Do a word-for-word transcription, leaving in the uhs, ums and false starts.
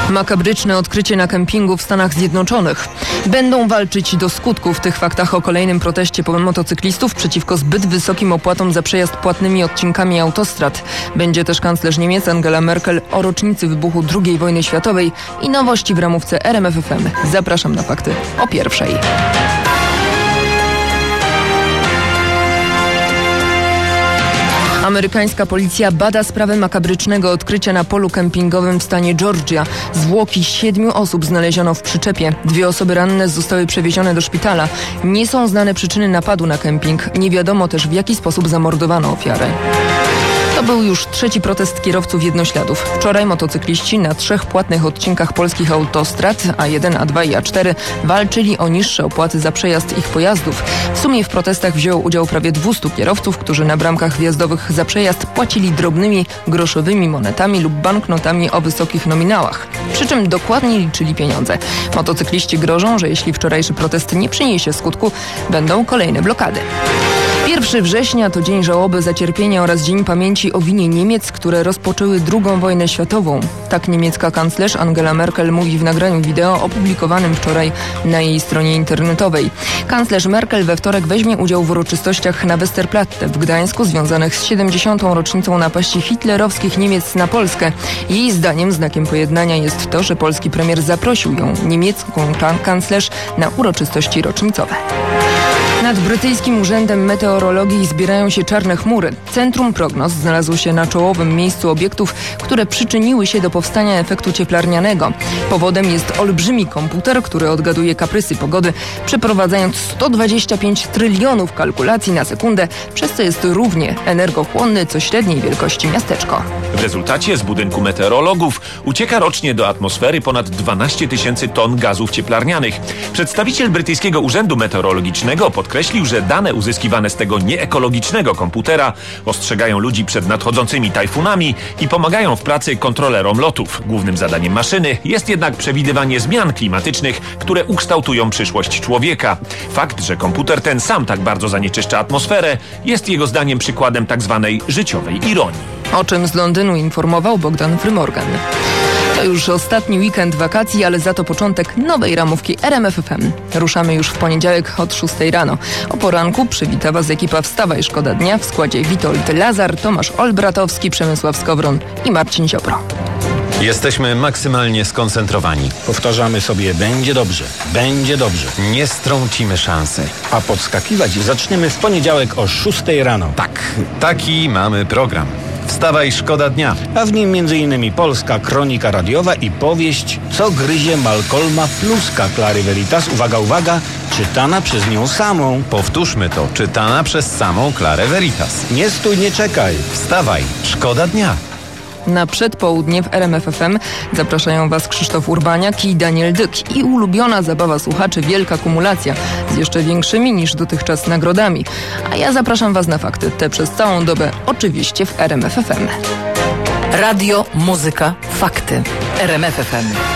Makabryczne odkrycie na kempingu w Stanach Zjednoczonych. Będą walczyć do skutku. W tych faktach o kolejnym proteście motocyklistów przeciwko zbyt wysokim opłatom za przejazd płatnymi odcinkami autostrad. Będzie też kanclerz Niemiec Angela Merkel o rocznicy wybuchu drugiej wojny światowej i nowości w ramówce R M F F M. Zapraszam na fakty o pierwszej. Amerykańska policja bada sprawę makabrycznego odkrycia na polu kempingowym w stanie Georgia. Zwłoki siedmiu osób znaleziono w przyczepie. Dwie osoby ranne zostały przewiezione do szpitala. Nie są znane przyczyny napadu na kemping. Nie wiadomo też, w jaki sposób zamordowano ofiarę. To był już trzeci protest kierowców jednośladów. Wczoraj motocykliści na trzech płatnych odcinkach polskich autostrad A jeden, A dwa i A cztery walczyli o niższe opłaty za przejazd ich pojazdów. W sumie w protestach wzięło udział prawie dwieście kierowców, którzy na bramkach wjazdowych za przejazd płacili drobnymi, groszowymi monetami lub banknotami o wysokich nominałach. Przy czym dokładnie liczyli pieniądze. Motocykliści grożą, że jeśli wczorajszy protest nie przyniesie skutku, będą kolejne blokady. pierwszego września to dzień żałoby za cierpienie oraz dzień pamięci o winie Niemiec, które rozpoczęły drugą wojnę światową. Tak niemiecka kanclerz Angela Merkel mówi w nagraniu wideo opublikowanym wczoraj na jej stronie internetowej. Kanclerz Merkel we wtorek weźmie udział w uroczystościach na Westerplatte w Gdańsku związanych z siedemdziesiątą rocznicą napaści hitlerowskich Niemiec na Polskę. Jej zdaniem znakiem pojednania jest to, że polski premier zaprosił ją, niemiecką kanclerz, na uroczystości rocznicowe. Nad brytyjskim Urzędem Meteorologii zbierają się czarne chmury. Centrum prognoz znalazło się na czołowym miejscu obiektów, które przyczyniły się do powstania efektu cieplarnianego. Powodem jest olbrzymi komputer, który odgaduje kaprysy pogody, przeprowadzając sto dwadzieścia pięć trylionów kalkulacji na sekundę, przez co jest równie energochłonny co średniej wielkości miasteczko. W rezultacie z budynku meteorologów ucieka rocznie do atmosfery ponad dwanaście tysięcy ton gazów cieplarnianych. Przedstawiciel brytyjskiego Urzędu Meteorologicznego podkreślił, że dane uzyskiwane z tego nieekologicznego komputera ostrzegają ludzi przed nadchodzącymi tajfunami i pomagają w pracy kontrolerom lotów. Głównym zadaniem maszyny jest jednak przewidywanie zmian klimatycznych, które ukształtują przyszłość człowieka. Fakt, że komputer ten sam tak bardzo zanieczyszcza atmosferę, jest jego zdaniem przykładem tak zwanej życiowej ironii. O czym z Londynu informował Bogdan Frymorgan. To już ostatni weekend wakacji, ale za to początek nowej ramówki R M F F M. Ruszamy już w poniedziałek od szóstej rano. O poranku przywita Was ekipa Wstawaj Szkoda Dnia w składzie Witold Lazar, Tomasz Olbratowski, Przemysław Skowron i Marcin Ziobro. Jesteśmy maksymalnie skoncentrowani. Powtarzamy sobie, będzie dobrze, będzie dobrze. Nie strącimy szansy. A podskakiwać zaczniemy w poniedziałek o szóstej rano. Tak, taki mamy program. Wstawaj Szkoda Dnia. A w nim między innymi polska kronika radiowa i powieść Co gryzie Malcolma Pluska Klary Veritas. Uwaga, uwaga, czytana przez nią samą. Powtórzmy to, czytana przez samą Klarę Veritas. Nie stój, nie czekaj. Wstawaj Szkoda Dnia. Na przedpołudnie w R M F F M zapraszają Was Krzysztof Urbaniak i Daniel Dyk. I ulubiona zabawa słuchaczy Wielka Kumulacja z jeszcze większymi niż dotychczas nagrodami. A ja zapraszam Was na fakty. Te przez całą dobę oczywiście w R M F F M. Radio, muzyka, fakty. R M F F M.